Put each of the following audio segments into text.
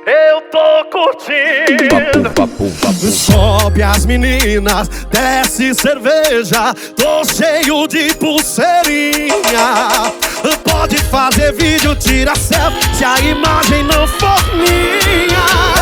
Eu tô curtindo. Sobe as meninas, desce cerveja, tô cheio de pulseirinha. Pode fazer vídeo, tira selfie, se a imagem não for minha.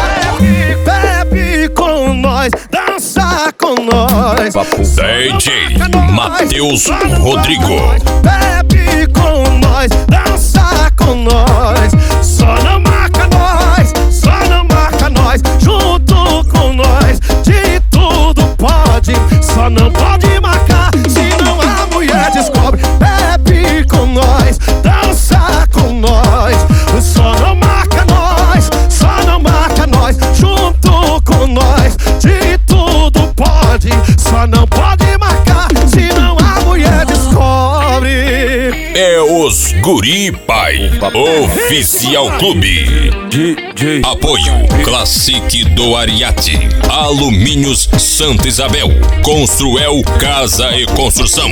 Bebe com nós, dança com nós. DJ Matheus Rodrigo. Bebe com nós, dança com nós. Só não marca nós, só não marca nós. Junto com nós, de tudo pode. Só não pode marcar, senão a mulher descobre. Bebe com nós, dança com nós. Só não marca nós, só não marca nós. Junto com nós, de tudo pode. Só não pode marcar, senão a mulher descobre. É os Guri Pai Oficial Clube. Apoio Classic do Ariete, Alumínios Santa Isabel, Construel Casa e Construção.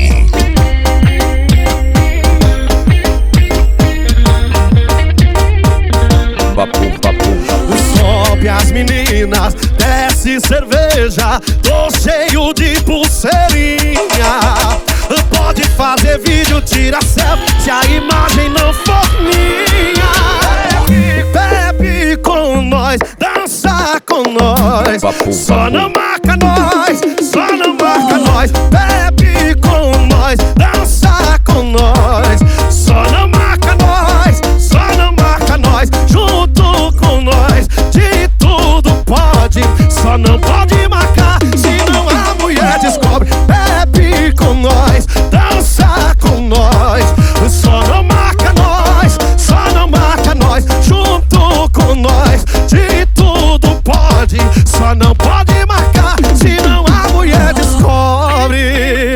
Sobe as meninas, desce cerveja, tô cheio de pulseirinha. Pode fazer vídeo, tira selfie, se a imagem não for minha. Bebe com nós, dança com nós. Só não marca nós, só não marca nós. Bebe com nós, dança com nós. Só não marca nós, só não marca nós. Junto com nós, de tudo pode. Só não pode marcar, senão a mulher descobre. Bebe com nós, dança com nós. Só não marca nós, só não marca nós. Junto com nós, de tudo pode. Só não pode marcar, senão a mulher descobre.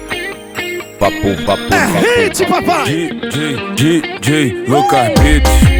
Papo, É hit, papai! DJ Lucas Beats.